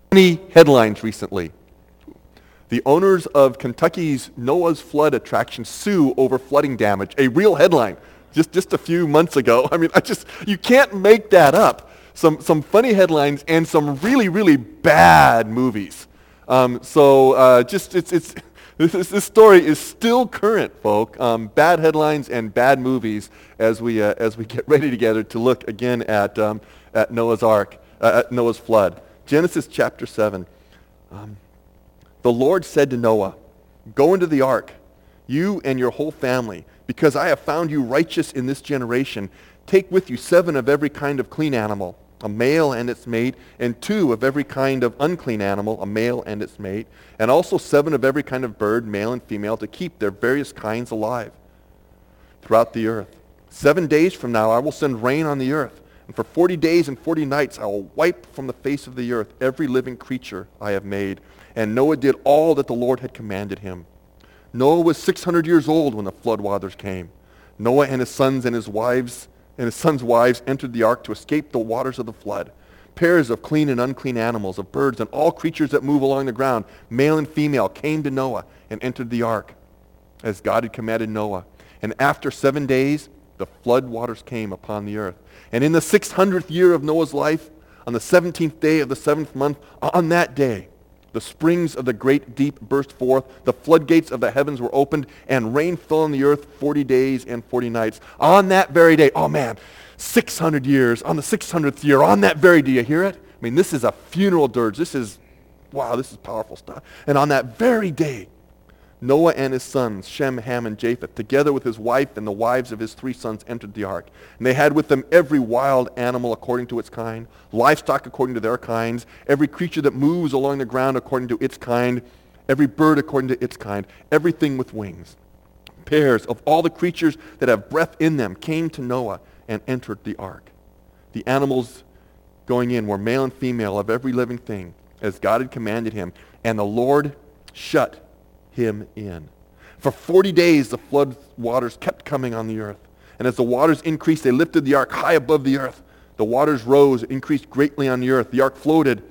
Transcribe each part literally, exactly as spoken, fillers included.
Funny headlines recently. The owners of Kentucky's Noah's Flood attraction sue over flooding damage. A real headline just, just a few months ago. I mean, I just, you can't make that up. Some, some funny headlines and some really, really bad movies. Um, so uh, just, it's, it's, this, this story is still current, folk. Um, bad headlines and bad movies as we, uh, as we get ready together to look again at, um, at Noah's Ark, uh, at Noah's Flood. Genesis chapter seven. Um, the Lord said to Noah, "Go into the ark, you and your whole family, because I have found you righteous in this generation. Take with you seven of every kind of clean animal, a male and its mate, and two of every kind of unclean animal, a male and its mate, and also seven of every kind of bird, male and female, to keep their various kinds alive throughout the earth. Seven days from now I will send rain on the earth, and for forty days and forty nights I will wipe from the face of the earth every living creature I have made." And Noah did all that the Lord had commanded him. Noah was six hundred years old when the flood waters came. Noah and his sons and his wives and his sons' wives entered the ark to escape the waters of the flood. Pairs of clean and unclean animals, of birds, and all creatures that move along the ground, male and female, came to Noah and entered the ark, as God had commanded Noah. And after seven days, the flood waters came upon the earth. And in the six hundredth year of Noah's life, on the seventeenth day of the seventh month, on that day, the springs of the great deep burst forth, the floodgates of the heavens were opened, and rain fell on the earth forty days and forty nights. On that very day, oh man, six hundred years, on the six hundredth year, on that very day, you hear it? I mean, this is a funeral dirge. This is, wow, this is powerful stuff. And on that very day, Noah and his sons, Shem, Ham, and Japheth, together with his wife and the wives of his three sons, entered the ark. And they had with them every wild animal according to its kind, livestock according to their kinds, every creature that moves along the ground according to its kind, every bird according to its kind, everything with wings. Pairs of all the creatures that have breath in them came to Noah and entered the ark. The animals going in were male and female of every living thing, as God had commanded him, and the Lord shut him in. For forty days the flood waters kept coming on the earth. And as the waters increased, they lifted the ark high above the earth. The waters rose, increased greatly on the earth. The ark floated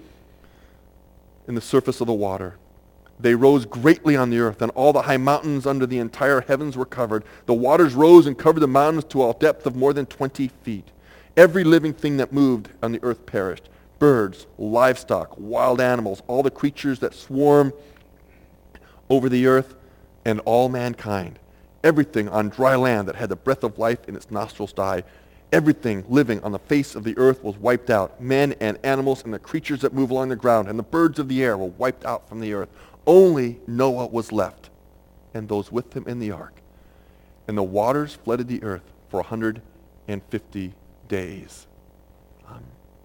in the surface of the water. They rose greatly on the earth, and all the high mountains under the entire heavens were covered. The waters rose and covered the mountains to a depth of more than twenty feet. Every living thing that moved on the earth perished. Birds, livestock, wild animals, all the creatures that swarm over the earth, and all mankind. Everything on dry land that had the breath of life in its nostrils died. Everything living on the face of the earth was wiped out. Men and animals and the creatures that move along the ground and the birds of the air were wiped out from the earth. Only Noah was left, and those with him in the ark. And the waters flooded the earth for one hundred fifty days. Um,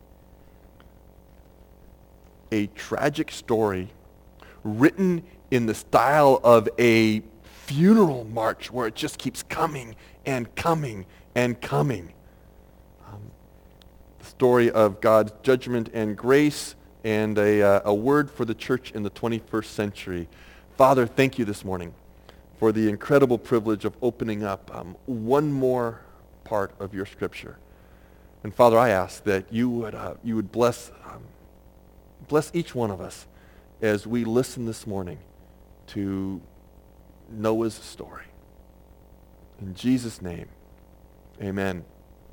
a tragic story written in the style of a funeral march where it just keeps coming and coming and coming. Um, the story of God's judgment and grace, and a, uh, a word for the church in the twenty-first century. Father, thank you this morning for the incredible privilege of opening up um, one more part of your scripture. And Father, I ask that you would, uh, you would bless, um, bless each one of us as we listen this morning to Noah's story. In Jesus' name, amen.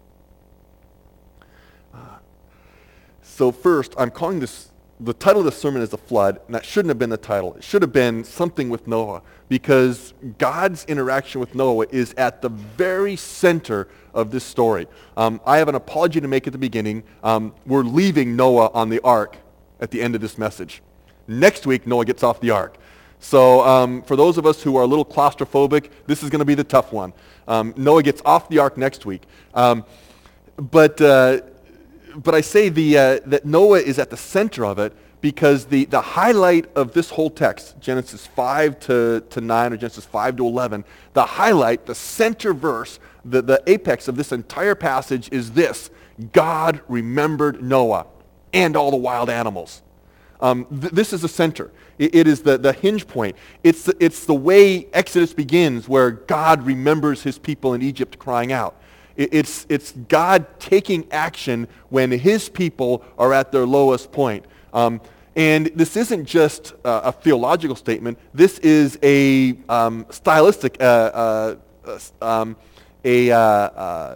Uh, so first, I'm calling this, the title of the sermon is The Flood, and that shouldn't have been the title. It should have been something with Noah, because God's interaction with Noah is at the very center of this story. Um, I have an apology to make at the beginning. Um, we're leaving Noah on the ark at the end of this message. Next week, Noah gets off the ark. So um, for those of us who are a little claustrophobic, this is going to be the tough one. Um, Noah gets off the ark next week. Um, but uh, but I say the uh, that Noah is at the center of it because the, the highlight of this whole text, Genesis five to, to nine or Genesis five to eleven, the highlight, the center verse, the, the apex of this entire passage is this: God remembered Noah and all the wild animals. Um, th- this is the center. It, it is the, the hinge point. It's the, it's the way Exodus begins, where God remembers his people in Egypt crying out. It, it's, it's God taking action when his people are at their lowest point. Um, And this isn't just uh, a theological statement. This is a um, stylistic, uh, uh, uh, um, a uh, uh,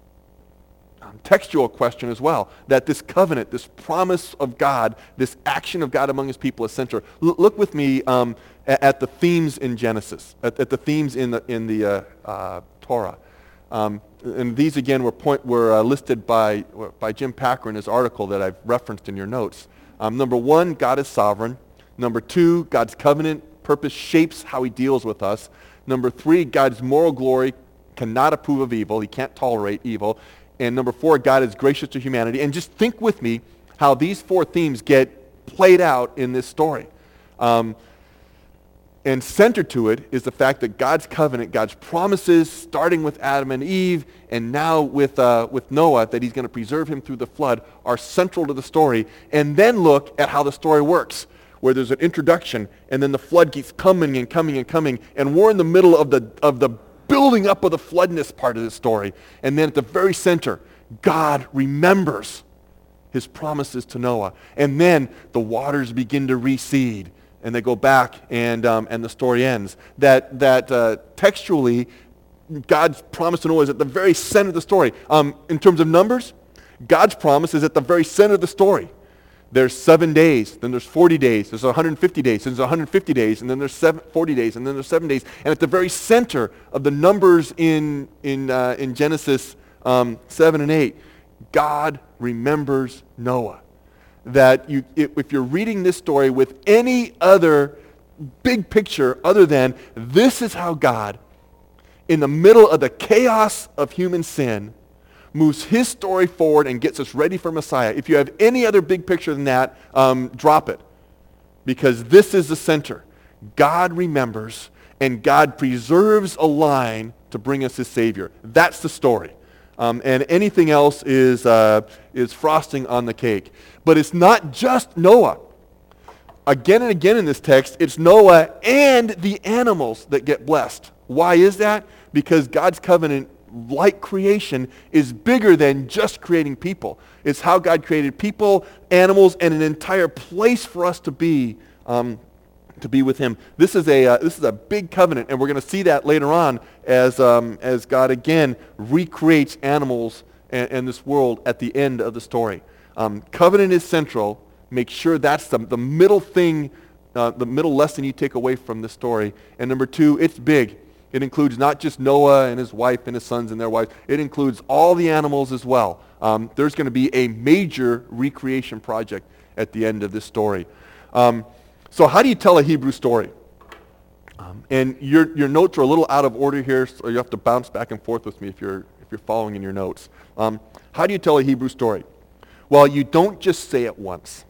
textual question as well, that this covenant, this promise of God, this action of God among his people is central. L- look with me um, at, at the themes in Genesis, at, at the themes in the, in the uh, uh, Torah. Um, and these, again, were, point, were uh, listed by, by Jim Packer in his article that I've referenced in your notes. Um, number one, God is sovereign. Number two, God's covenant purpose shapes how he deals with us. Number three, God's moral glory cannot approve of evil. He can't tolerate evil. And number four, God is gracious to humanity. And just think with me how these four themes get played out in this story. Um, and centered to it is the fact that God's covenant, God's promises, starting with Adam and Eve, and now with, uh, with Noah, that he's going to preserve him through the flood, are central to the story. And then look at how the story works, where there's an introduction, and then the flood keeps coming and coming and coming, and we're in the middle of the of the building up of the floodness part of the story. And then at the very center, God remembers his promises to Noah. And then the waters begin to recede, and they go back, and um, and the story ends. That that uh, textually, God's promise to Noah is at the very center of the story. Um, in terms of numbers, God's promise is at the very center of the story. There's seven days, then there's forty days, there's one hundred fifty days, then there's one hundred fifty days, and then there's seven, forty days, and then there's seven days. And at the very center of the numbers in in uh, in Genesis um, seven and eight, God remembers Noah. That you, if you're reading this story with any other big picture other than this is how God, in the middle of the chaos of human sin, moves his story forward and gets us ready for Messiah. If you have any other big picture than that, um, drop it. Because this is the center. God remembers, and God preserves a line to bring us his Savior. That's the story. Um, and anything else is, uh, is frosting on the cake. But it's not just Noah. Again and again in this text, it's Noah and the animals that get blessed. Why is that? Because God's covenant, like creation, is bigger than just creating people. It's how God created people, animals, and an entire place for us to be, um, to be with him. This is a uh, this is a big covenant, and we're going to see that later on as um, as God again recreates animals and, and this world at the end of the story. Um, covenant is central. Make sure that's the the middle thing, uh, the middle lesson you take away from this story. And number two, it's big. It includes not just Noah and his wife and his sons and their wives. It includes all the animals as well. Um, there's going to be a major recreation project at the end of this story. Um, so how do you tell a Hebrew story? Um, and your your notes are a little out of order here, so you have to bounce back and forth with me if you're if you're following in your notes. Um, how do you tell a Hebrew story? Well, you don't just say it once.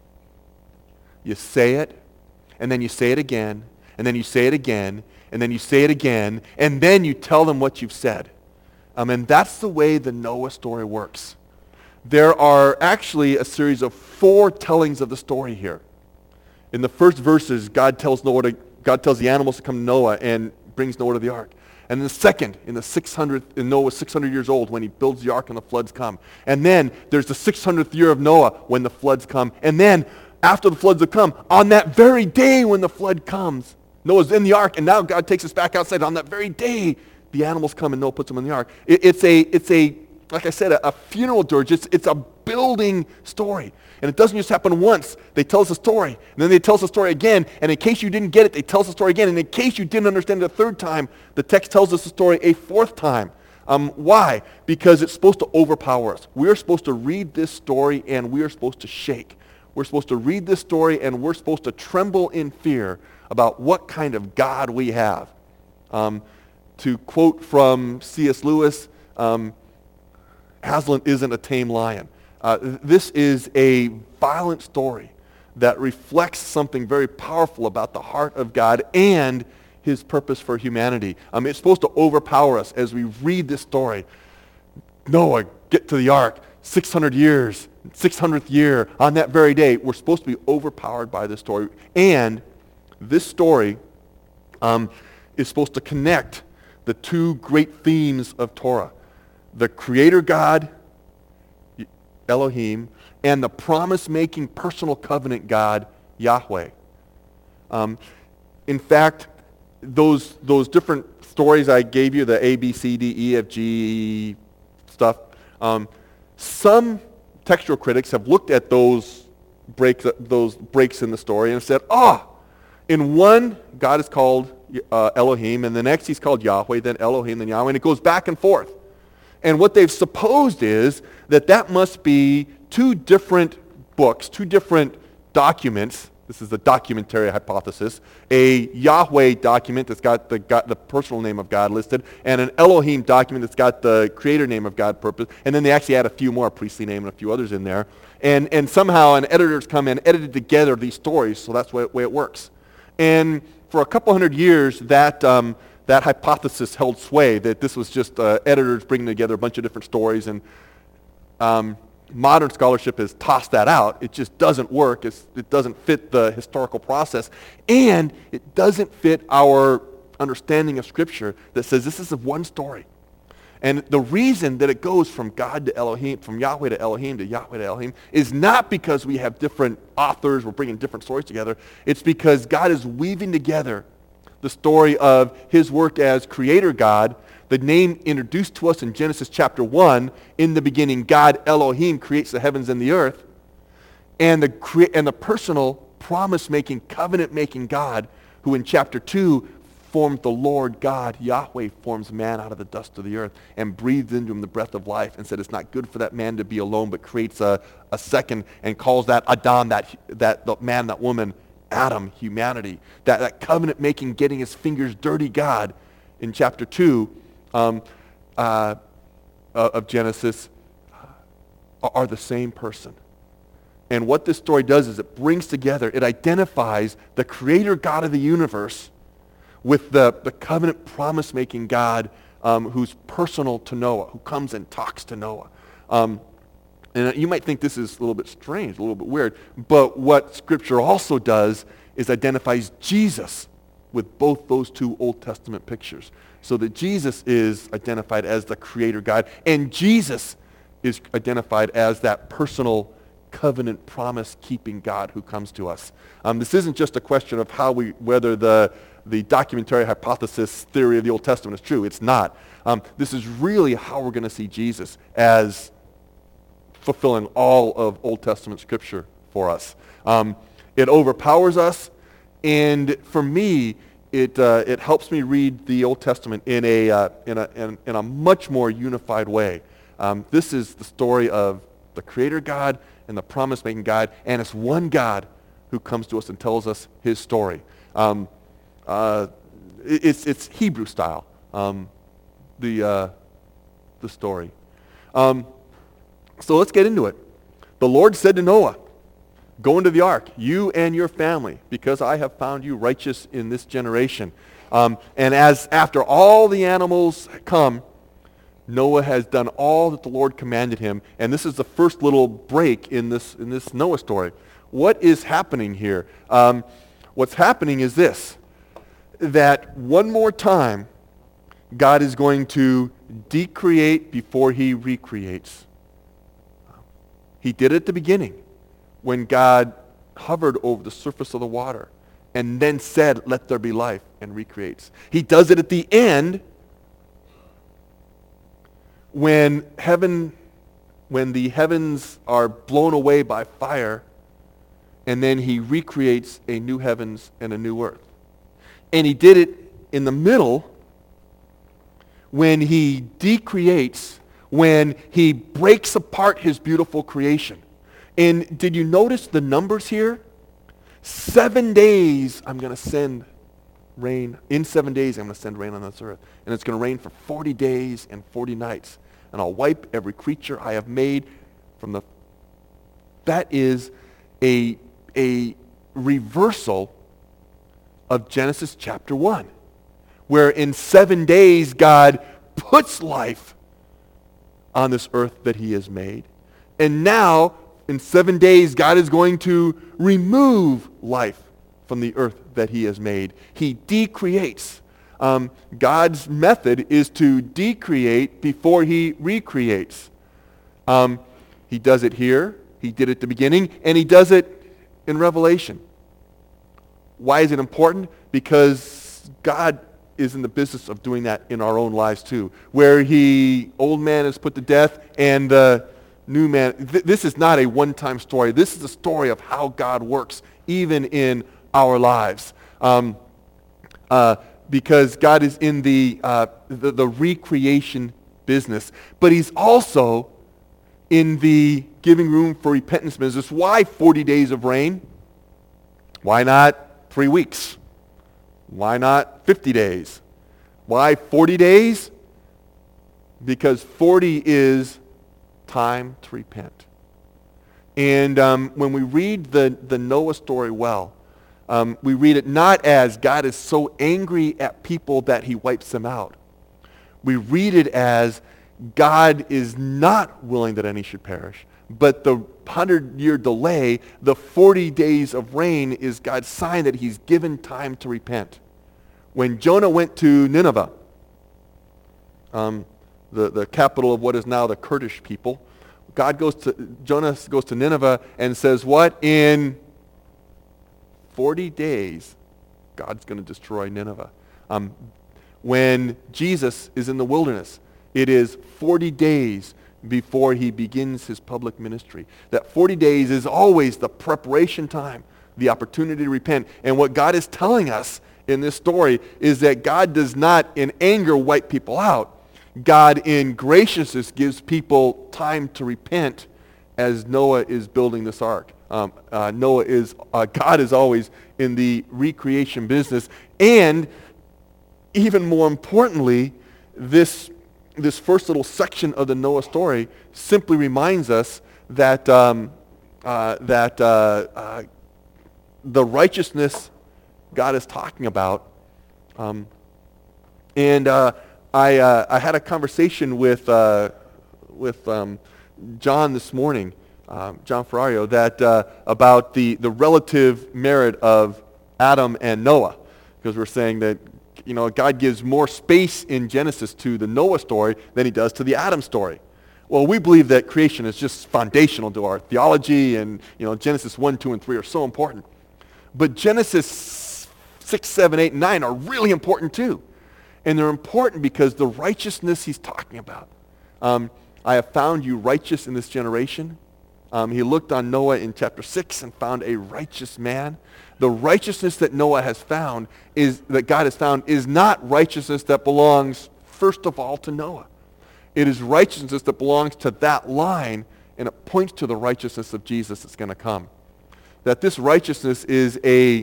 You say it, and then you say it again, and then you say it again, and then you say it again, and then you tell them what you've said. Um, and that's the way the Noah story works. There are actually a series of four tellings of the story here. In the first verses, God tells Noah to, God tells the animals to come to Noah and brings Noah to the ark. And in the second, in the six hundredth, in Noah was six hundred years old when he builds the ark and the floods come. And then there's the six hundredth year of Noah when the floods come. And then after the floods have come, on that very day when the flood comes, Noah's in the ark, and now God takes us back outside. On that very day, the animals come and Noah puts them in the ark. It, it's a, it's a, like I said, a, a funeral dirge. It's, it's a building story. And it doesn't just happen once. They tell us a story, and then they tell us a story again, and in case you didn't get it, they tell us a story again, and in case you didn't understand it a third time, the text tells us the story a fourth time. Um, why? Because it's supposed to overpower us. We are supposed to read this story, and we are supposed to shake. We're supposed to read this story, and we're supposed to tremble in fear about what kind of God we have. Um, to quote from C S Lewis, um, Aslan isn't a tame lion. Uh, this is a violent story that reflects something very powerful about the heart of God and his purpose for humanity. Um, it's supposed to overpower us as we read this story. Noah, get to the ark, six hundred years, six hundredth year, on that very day. We're supposed to be overpowered by this story. And this story um, is supposed to connect the two great themes of Torah. The Creator God, Elohim, and the promise-making personal covenant God, Yahweh. Um, in fact, those those different stories I gave you, the A, B, C, D, E, F, G stuff, um, some textual critics have looked at those breaks, those breaks in the story and said, ah, oh, in one, God is called uh, Elohim, and the next he's called Yahweh, then Elohim, then Yahweh, and it goes back and forth. And what they've supposed is that that must be two different books, two different documents. This is the documentary hypothesis. A Yahweh document that's got the, God, the personal name of God listed, and an Elohim document that's got the creator name of God purpose. And then they actually add a few more, a priestly name and a few others in there. And, and somehow an editor's come in, edited together these stories, so that's the way, way it works. And for a couple hundred years, that um, that hypothesis held sway, that this was just uh, editors bringing together a bunch of different stories, and um, modern scholarship has tossed that out. It just doesn't work. It's, it doesn't fit the historical process, and it doesn't fit our understanding of Scripture that says this is one story. And the reason that it goes from God to Elohim, from Yahweh to Elohim to Yahweh to Elohim, is not because we have different authors, we're bringing different stories together. It's because God is weaving together the story of his work as creator God, the name introduced to us in Genesis chapter one, in the beginning God Elohim creates the heavens and the earth, and the, cre- and the personal promise-making, covenant-making God who in chapter two formed the Lord God, Yahweh forms man out of the dust of the earth and breathed into him the breath of life and said it's not good for that man to be alone, but creates a, a second and calls that Adam, that, that the man, that woman, Adam, humanity. That, that covenant-making, getting his fingers dirty God in chapter two um, uh, of Genesis are, are the same person. And what this story does is it brings together, it identifies the creator God of the universe with the, the covenant promise-making God um, who's personal to Noah, who comes and talks to Noah. Um, and you might think this is a little bit strange, a little bit weird, but what Scripture also does is identifies Jesus with both those two Old Testament pictures. So that Jesus is identified as the creator God, and Jesus is identified as that personal covenant promise-keeping God who comes to us. Um, this isn't just a question of how we, whether the the documentary hypothesis theory of the Old Testament is true. It's not. Um, this is really how we're going to see Jesus as fulfilling all of Old Testament Scripture for us. Um, it overpowers us, and for me, it uh, it helps me read the Old Testament in a uh, in a in, in a much more unified way. Um, this is the story of the Creator God and the promise-making God, and it's one God who comes to us and tells us His story. Um, Uh, it's it's Hebrew style, um, the uh, the story. Um, so let's get into it. The Lord said to Noah, "Go into the ark, you and your family, because I have found you righteous in this generation." Um, and as after all the animals come, Noah has done all that the Lord commanded him, and this is the first little break in this in this Noah story. What is happening here? Um, what's happening is this. That one more time, God is going to decreate before he recreates. He did it at the beginning when God hovered over the surface of the water and then said, "Let there be life," and recreates. He does it at the end when heaven, when the heavens are blown away by fire, and then he recreates a new heavens and a new earth. And he did it in the middle when he decreates, when he breaks apart his beautiful creation. And did you notice the numbers here? Seven days I'm going to send rain. In seven days I'm going to send rain on this earth. And it's going to rain for forty days and forty nights. And I'll wipe every creature I have made from the... That is a, a reversal of Genesis chapter one, where in seven days God puts life on this earth that he has made. And now, in seven days, God is going to remove life from the earth that he has made. He decreates. Um, God's method is to decreate before he recreates. Um, he does it here, he did it at the beginning, and he does it in Revelation. Why is it important? Because God is in the business of doing that in our own lives too, where he, old man is put to death and the new man. Th- this is not a one-time story. This is a story of how God works even in our lives. Um, uh, because God is in the, uh, the, the recreation business, but he's also in the giving room for repentance business. Why forty days of rain? Why not three weeks? Why not fifty days? Why forty days? Because forty is time to repent. And um, when we read the, the Noah story well, um, we read it not as God is so angry at people that he wipes them out. We read it as God is not willing that any should perish, but the hundred-year delay, the forty days of rain, is God's sign that he's given time to repent. When Jonah went to Nineveh, um, the, the capital of what is now the Kurdish people, God goes to, Jonah goes to Nineveh and says, what? In forty days, God's going to destroy Nineveh. Um, when Jesus is in the wilderness, it is forty days before he begins his public ministry. That forty days is always the preparation time, the opportunity to repent. And what God is telling us in this story is that God does not in anger wipe people out. God in graciousness gives people time to repent as Noah is building this ark. Um, uh, Noah is, uh, God is always in the recreation business. And even more importantly, this this first little section of the Noah story simply reminds us that um, uh, that uh, uh, the righteousness God is talking about. Um, and uh, I uh, I had a conversation with uh, with um, John this morning, um, John Ferrario, that uh, about the the relative merit of Adam and Noah, because we're saying that, you know, God gives more space in Genesis to the Noah story than he does to the Adam story. Well, we believe that creation is just foundational to our theology, and, you know, Genesis one, two, and three are so important. But Genesis six, seven, eight, and nine are really important too. And they're important because the righteousness he's talking about. Um, I have found you righteous in this generation. Um, he looked on Noah in chapter six and found a righteous man. The righteousness that Noah has found is, that God has found, is not righteousness that belongs first of all to Noah. It is righteousness that belongs to that line, and it points to the righteousness of Jesus that's going to come. That this righteousness is a,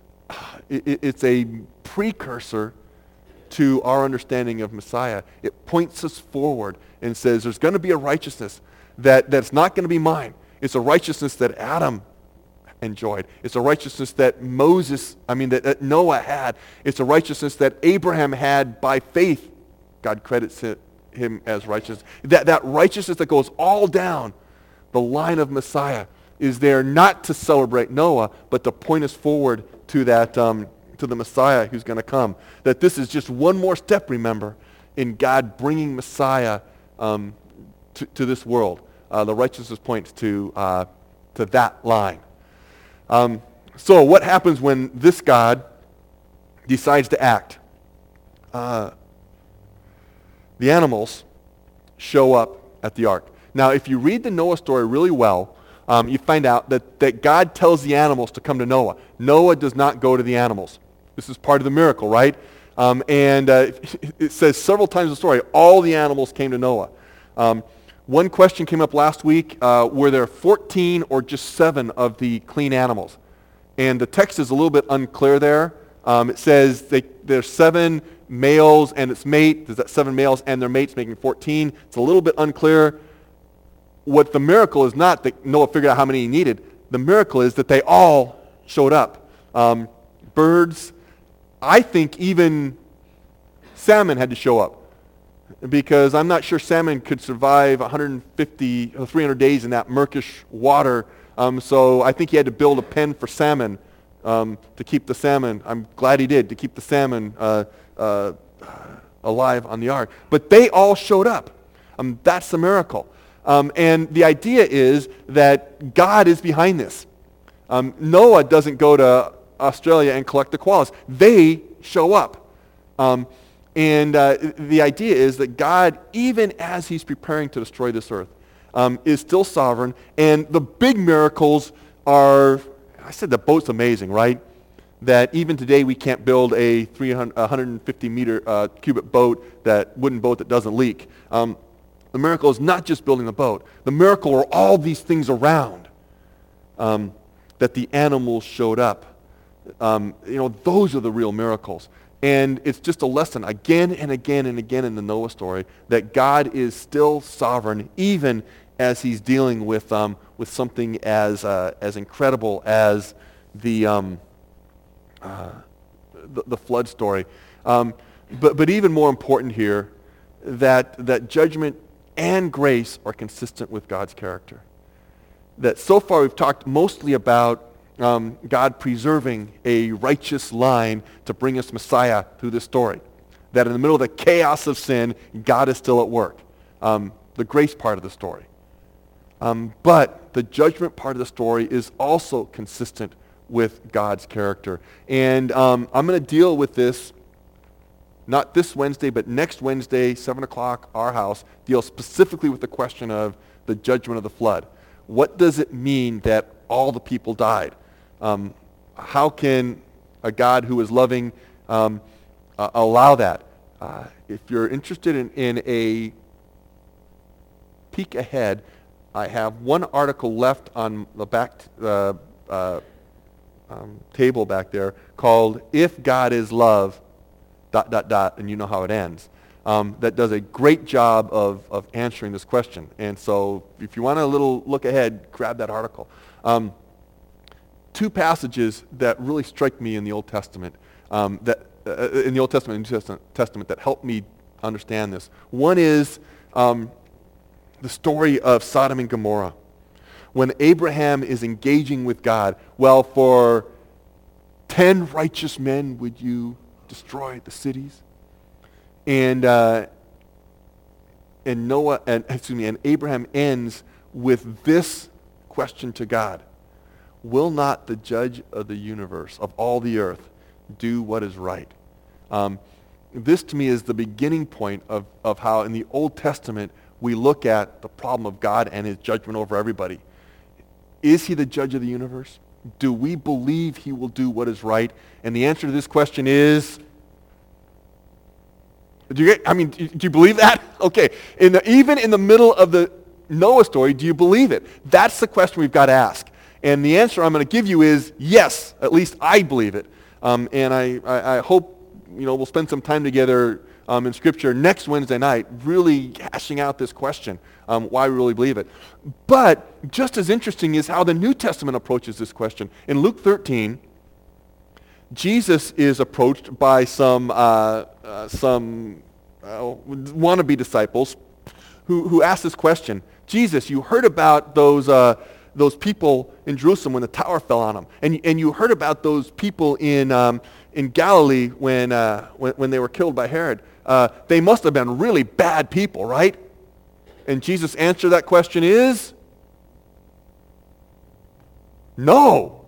it, it's a precursor to our understanding of Messiah. It points us forward and says there's going to be a righteousness that, that's not going to be mine. It's a righteousness that Adam enjoyed. It's a righteousness that Moses, I mean, that, that Noah had. It's a righteousness that Abraham had by faith. God credits it, him as righteous. That, that righteousness that goes all down the line of Messiah is there not to celebrate Noah, but to point us forward to that, um, to the Messiah who's going to come. That this is just one more step, remember, in God bringing Messiah um, to, to this world. Uh, the righteousness points to uh, to that line. Um, so what happens when this God decides to act? Uh, the animals show up at the ark. Now, if you read the Noah story really well, um, you find out that, that God tells the animals to come to Noah. Noah does not go to the animals. This is part of the miracle, right? Um, and uh, it says several times in the story, all the animals came to Noah. Um, One question came up last week, uh, were there fourteen or just seven of the clean animals? And the text is a little bit unclear there. Um, it says they, there's seven males and its mate. There's that seven males and their mates making fourteen. It's a little bit unclear. What the miracle is not that Noah figured out how many he needed. The miracle is that they all showed up. Um, birds, I think even salmon had to show up, because I'm not sure salmon could survive one hundred fifty or three hundred days in that murkish water. Um, so I think he had to build a pen for salmon um, to keep the salmon. I'm glad he did, to keep the salmon uh, uh, alive on the ark. But they all showed up. Um, that's the miracle. Um, and the idea is that God is behind this. Um, Noah doesn't go to Australia and collect the koalas. They show up. Um, and uh, the idea is that God, even as he's preparing to destroy this earth, um, is still sovereign. And the big miracles are, I said the boat's amazing, right? That even today we can't build a three hundred fifty meter uh, cubic boat, that wooden boat that doesn't leak. Um, the miracle is not just building the boat. The miracle are all these things around. Um, that the animals showed up. Um, you know, those are the real miracles. And it's just a lesson again and again and again in the Noah story that God is still sovereign, even as he's dealing with um, with something as uh, as incredible as the um, uh, the, the flood story. Um, but but even more important here, that that judgment and grace are consistent with God's character. That so far we've talked mostly about um, God preserving a righteous line to bring us Messiah through this story. That in the middle of the chaos of sin, God is still at work. Um, the grace part of the story. Um, but the judgment part of the story is also consistent with God's character. And um, I'm going to deal with this, not this Wednesday, but next Wednesday, seven o'clock, our house, deal specifically with the question of the judgment of the flood. What does it mean that all the people died? Um, how can a God who is loving um, uh, allow that? Uh, if you're interested in, in a peek ahead, I have one article left on the back uh, uh, um, table back there called "If God is Love," dot, dot, dot, and you know how it ends. Um, that does a great job of, of answering this question. And so if you want a little look ahead, grab that article. Um, two passages that really strike me in the Old Testament, um, that uh, in the Old Testament and New Testament, Testament that help me understand this. One is um, the story of Sodom and Gomorrah. When Abraham is engaging with God, well, for ten righteous men would you destroy the cities? And uh, and Noah and excuse me and Abraham ends with this question to God: will not the judge of the universe, of all the earth, do what is right? Um, this to me is the beginning point of, of how in the Old Testament we look at the problem of God and his judgment over everybody. Is he the judge of the universe? Do we believe he will do what is right? And the answer to this question is, do you get, I mean, do you believe that? Okay. In the, even in the middle of the Noah story, do you believe it? That's the question we've got to ask. And the answer I'm going to give you is yes. At least I believe it. Um, and I, I, I hope you know we'll spend some time together um, in Scripture next Wednesday night, really hashing out this question, um, why we really believe it. But just as interesting is how the New Testament approaches this question. In Luke thirteen, Jesus is approached by some uh, uh, some uh, wannabe disciples who who ask this question: Jesus, you heard about those uh, those people in Jerusalem when the tower fell on them, and and you heard about those people in um, in Galilee when uh, when when they were killed by Herod. Uh, they must have been really bad people, right? And Jesus' answer to that question is no.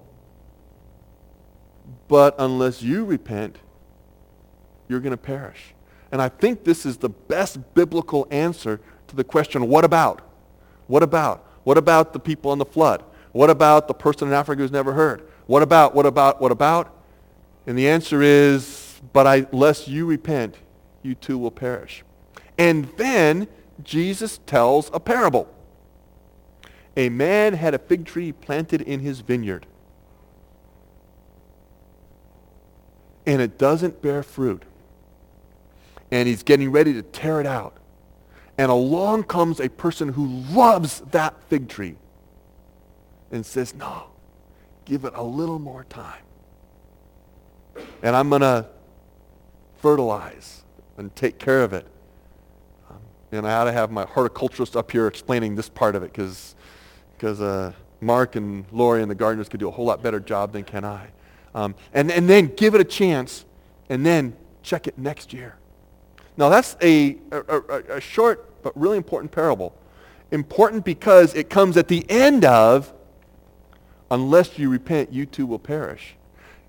But unless you repent, you're going to perish. And I think this is the best biblical answer to the question, what about? What about? What about the people on the flood? What about the person in Africa who's never heard? What about, what about, what about? And the answer is, but I, unless you repent, you too will perish. And then Jesus tells a parable. A man had a fig tree planted in his vineyard, and it doesn't bear fruit. And he's getting ready to tear it out. And along comes a person who loves that fig tree and says, no, give it a little more time. And I'm going to fertilize and take care of it. Um, and I ought to have my horticulturist up here explaining this part of it because because uh, Mark and Lori and the gardeners could do a whole lot better job than can I. Um, and, and then give it a chance and then check it next year. Now that's a, a, a, a short but really important parable. Important because it comes at the end of, unless you repent, you too will perish.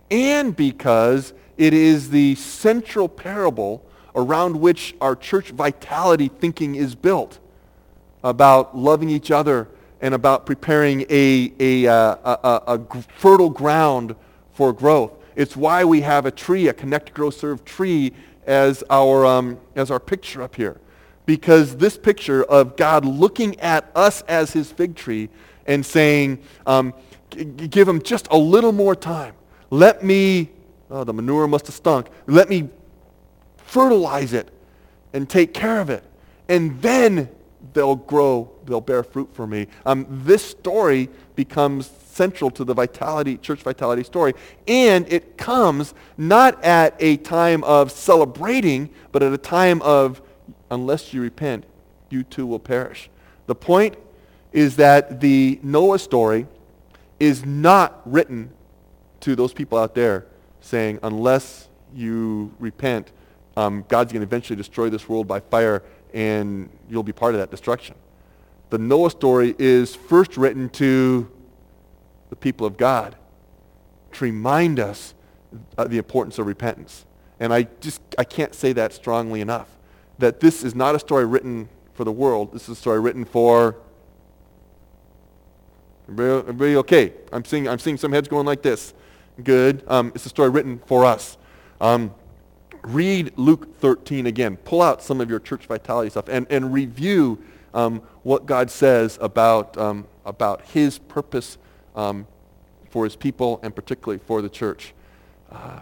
and because it is the central parable around which our church vitality thinking is built, about loving each other and about preparing a, a, uh, a, a, a fertile ground for growth. It's why we have a tree, a Connect, Grow, Serve tree as our, um, as our picture up here. Because this picture of God looking at us as his fig tree and saying, um, g- give him just a little more time. Let me, oh, the manure must have stunk. Let me fertilize it and take care of it. And then they'll grow, they'll bear fruit for me. Um, this story becomes central to the vitality, church vitality story. And it comes not at a time of celebrating, but at a time of, unless you repent, you too will perish. The point is that the Noah story is not written to those people out there saying, unless you repent, um, God's going to eventually destroy this world by fire and you'll be part of that destruction. The Noah story is first written to the people of God to remind us of the importance of repentance. And I just, I can't say that strongly enough. That this is not a story written for the world. This is a story written for everybody, everybody okay? I'm seeing, I'm seeing some heads going like this. Good. Um, it's a story written for us. Um, read Luke thirteen again. Pull out some of your church vitality stuff and, and review um, what God says about, um, about his purpose um, for his people and particularly for the church. Uh,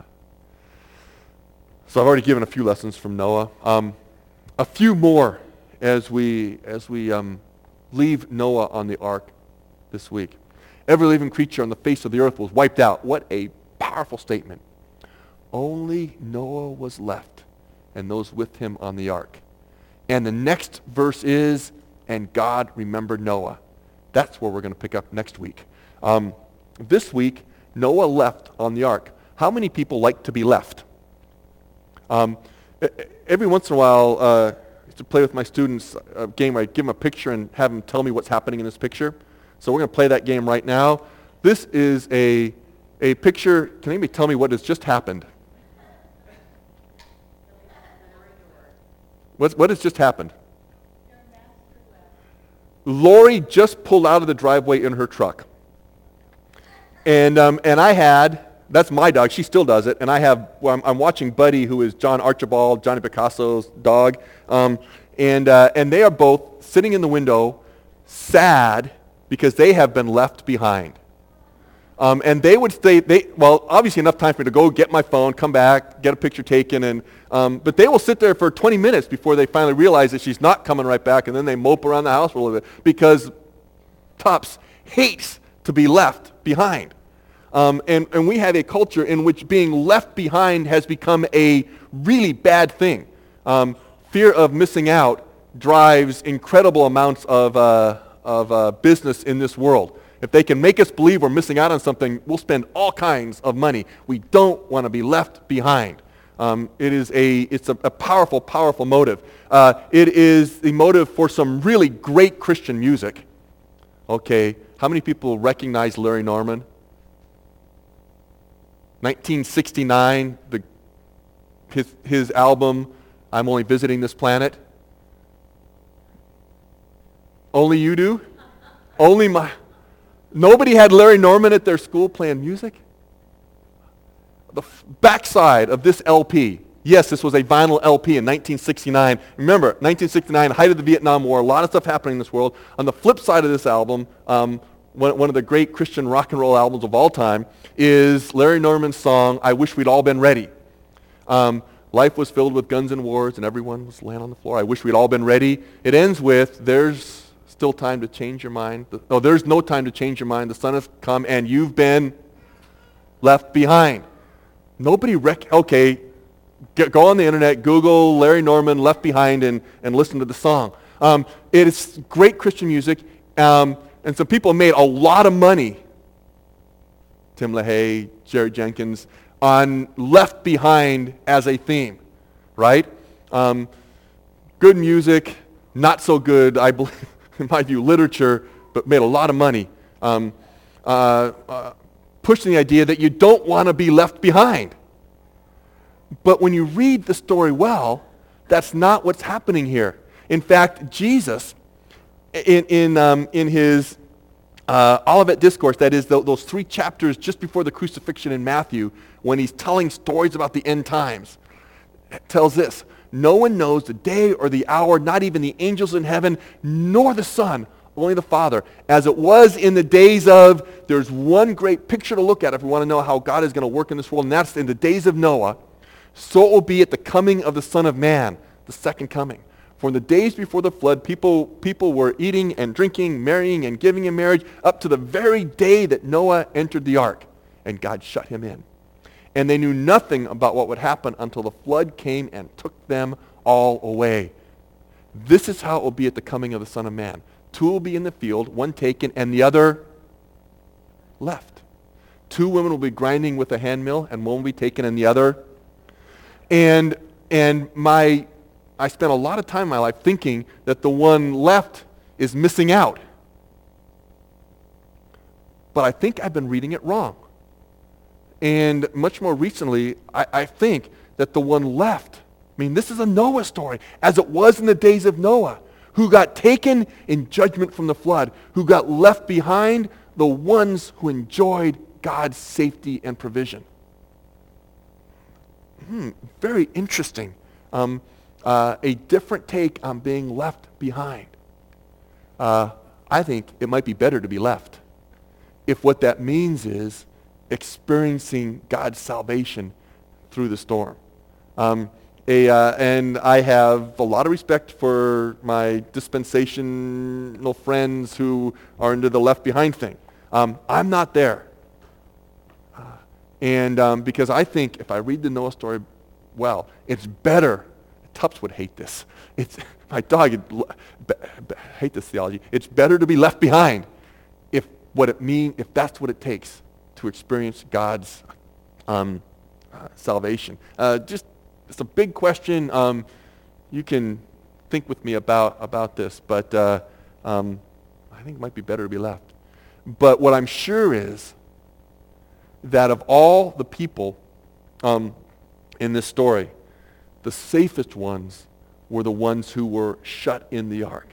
so I've already given a few lessons from Noah. Um, a few more as we, as we um, leave Noah on the ark this week. Every living creature on the face of the earth was wiped out. What a powerful statement. Only Noah was left and those with him on the ark. And the next verse is, and God remembered Noah. That's where we're going to pick up next week. Um, this week, Noah left on the ark. How many people like to be left? Um, every once in a while, uh, I used to play with my students a game where I give them a picture and have them tell me what's happening in this picture. So we're going to play that game right now. This is a, a picture. Can anybody tell me what has just happened? What's, what has just happened? Lori just pulled out of the driveway in her truck. And um, and I had, that's my dog, she still does it, and I have, well, I'm, I'm watching Buddy, who is John Archibald, Johnny Picasso's dog, um, and uh, and they are both sitting in the window, sad, because they have been left behind. Um, and they would stay, they, well, obviously enough time for me to go get my phone, come back, get a picture taken, and um, but they will sit there for twenty minutes before they finally realize that she's not coming right back, and then they mope around the house for a little bit, because Tups hates to be left behind. Um, and, and we have a culture in which being left behind has become a really bad thing. Um, fear of missing out drives incredible amounts of, uh, of uh, business in this world. If they can make us believe we're missing out on something, we'll spend all kinds of money. We don't want to be left behind. Um, it is a, it's a, a powerful, powerful motive. Uh, it is the motive for some really great Christian music. Okay, how many people recognize Larry Norman? nineteen sixty-nine, the, his, his album, I'm Only Visiting This Planet. Only you do? Only my... Nobody had Larry Norman at their school playing music? The f- backside of this L P. Yes, this was a vinyl L P in nineteen sixty-nine. Remember, nineteen sixty-nine, height of the Vietnam War, a lot of stuff happening in this world. On the flip side of this album, um, one, one of the great Christian rock and roll albums of all time, is Larry Norman's song, I Wish We'd All Been Ready. Um, life was filled with guns and wars, and everyone was laying on the floor. I wish we'd all been ready. It ends with, there's still time to change your mind. No, there's no time to change your mind. The sun has come, and you've been left behind. Nobody rec... Okay, get, go on the internet, Google Larry Norman, Left Behind, and, and listen to the song. Um, it is great Christian music, um, and some people made a lot of money, Tim LaHaye, Jerry Jenkins, on Left Behind as a theme, right? Um, good music, not so good, I believe, in my view, literature, but made a lot of money. Um, uh, uh, pushing the idea that you don't want to be left behind. But when you read the story well, that's not what's happening here. In fact, Jesus, in, in, um, in his uh, Olivet Discourse, that is th- those three chapters just before the crucifixion in Matthew, when he's telling stories about the end times, tells this: no one knows the day or the hour, not even the angels in heaven, nor the Son, only the Father. As it was in the days of, there's one great picture to look at if we want to know how God is going to work in this world, and that's in the days of Noah. So it will be at the coming of the Son of Man, the second coming. For in the days before the flood, people, people were eating and drinking, marrying and giving in marriage, up to the very day that Noah entered the ark, and God shut him in. And they knew nothing about what would happen until the flood came and took them all away. This is how it will be at the coming of the Son of Man. Two will be in the field, one taken and the other left. Two women will be grinding with a hand mill, and one will be taken and the other. And and my I spent a lot of time in my life thinking that the one left is missing out. But I think I've been reading it wrong. And much more recently, I, I think that the one left, I mean, this is a Noah story, as it was in the days of Noah, who got taken in judgment from the flood, who got left behind, the ones who enjoyed God's safety and provision. Hmm, very interesting. Um, uh, a different take on being left behind. Uh, I think it might be better to be left if what that means is experiencing God's salvation through the storm. Um, a, uh, and I have a lot of respect for my dispensational friends who are into the left behind thing. Um, I'm not there. Uh, and um, because I think if I read the Noah story well, it's better. Tubbs would hate this. It's my dog would be, be, hate this theology. It's better to be left behind if what it mean if that's what it takes to experience God's um, uh, salvation. Uh, just it's a big question. Um, you can think with me about about this, but uh, um, I think it might be better to be left. But what I'm sure is that of all the people um, in this story, the safest ones were the ones who were shut in the ark.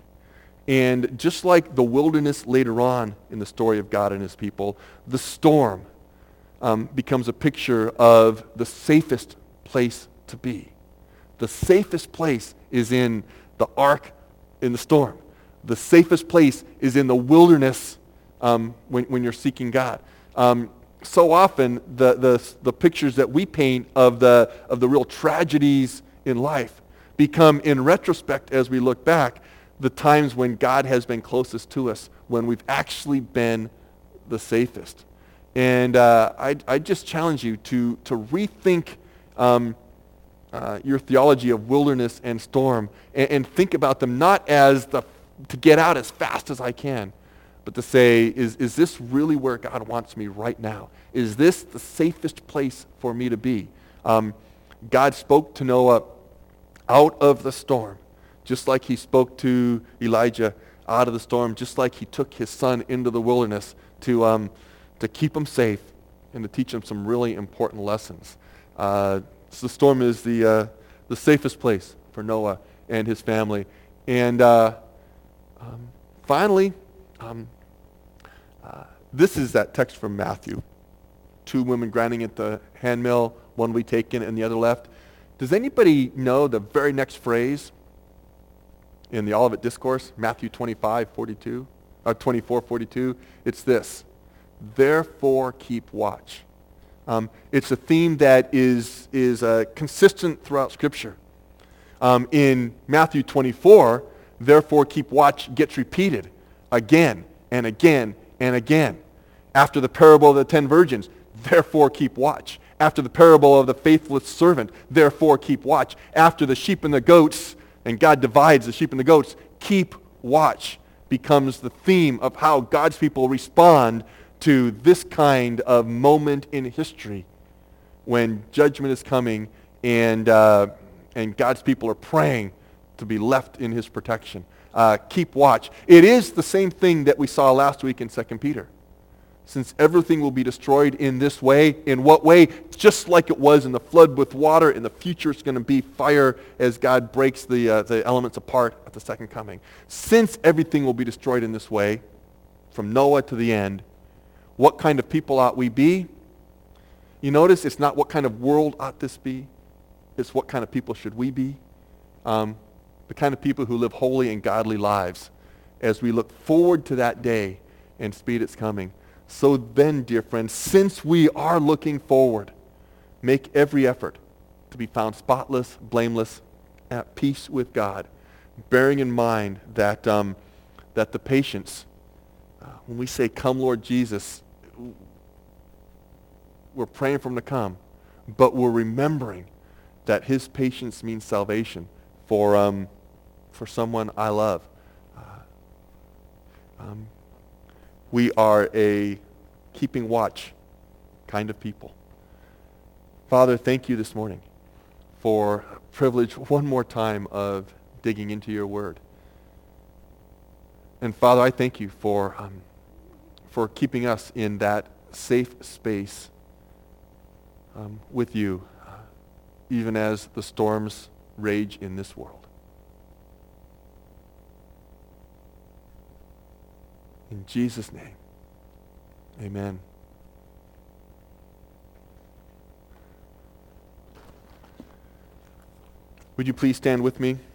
And just like the wilderness later on in the story of God and his people, the storm um, becomes a picture of the safest place to be. The safest place is in the ark in the storm. The safest place is in the wilderness um, when, when you're seeking God. Um, so often the, the the pictures that we paint of the of the real tragedies in life become, in retrospect, as we look back, the times when God has been closest to us, when we've actually been the safest. And uh, I I just challenge you to to rethink um, uh, your theology of wilderness and storm, and, and think about them not as the to get out as fast as I can, but to say, is, is this really where God wants me right now? Is this the safest place for me to be? Um, God spoke to Noah out of the storm, just like he spoke to Elijah out of the storm, just like he took his son into the wilderness to, um, to keep him safe and to teach him some really important lessons. Uh, so the storm is the, uh, the safest place for Noah and his family. And uh, um, finally, um, Uh, this is that text from Matthew. Two women grinding at the hand mill, one we taken and the other left. Does anybody know the very next phrase in the Olivet Discourse, Matthew twenty-five, forty-two, or twenty-four, forty-two? It's this: therefore keep watch. Um, it's a theme that is, is uh, consistent throughout Scripture. Um, in Matthew twenty-four, therefore keep watch gets repeated again and again and again. After the parable of the ten virgins, therefore keep watch. After the parable of the faithless servant, therefore keep watch. After the sheep and the goats, and God divides the sheep and the goats, keep watch becomes the theme of how God's people respond to this kind of moment in history when judgment is coming and, uh, and God's people are praying to be left in his protection. Uh, keep watch. It is the same thing that we saw last week in Second Peter. since everything will be destroyed in this way. In what way? Just like it was in the flood with water. In the future, it's going to be fire as God breaks the, uh, the elements apart at the second coming. Since everything will be destroyed in this way, from Noah to the end, what kind of people ought we be? You notice it's not what kind of world ought this be. It's what kind of people should we be. Um, the kind of people who live holy and godly lives as we look forward to that day and speed its coming. So then, dear friends, since we are looking forward, make every effort to be found spotless, blameless, at peace with God, bearing in mind that, um, that the patience, uh, when we say, come Lord Jesus, we're praying for him to come, but we're remembering that his patience means salvation for, um, for someone I love. Uh, um, We are a keeping watch kind of people. Father, thank you this morning for a privilege one more time of digging into your word. And Father, I thank you for, um, for keeping us in that safe space um, with you, uh, even as the storms rage in this world. In Jesus' name, amen. Would you please stand with me?